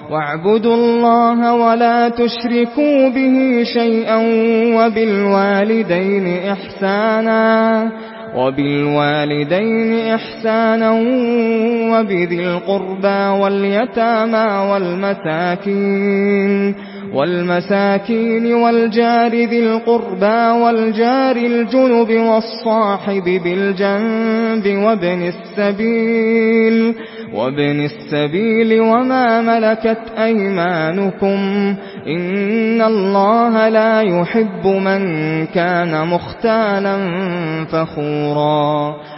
واعبدوا الله ولا تشركوا به شيئا وبالوالدين إحسانا وبذي القربى واليتامى والمساكين والجار ذي القربى والجار الجنب والصاحب بالجنب وابن السبيل وما ملكت أيمانكم إن الله لا يحب من كان مختالا فخورا